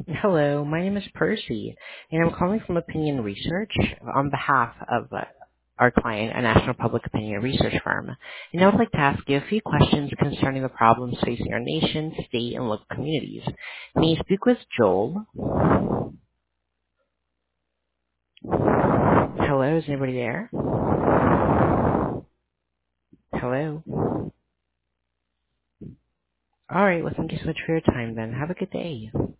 Hello, my name is Percy, and I'm calling from Opinion Research on behalf of our client, a national public opinion research firm. And I would like to ask you a few questions concerning the problems facing our nation, state, and local communities. May I speak with Joel? Hello, is anybody there? Hello? All right, well, thank you so much for your time then. Have a good day.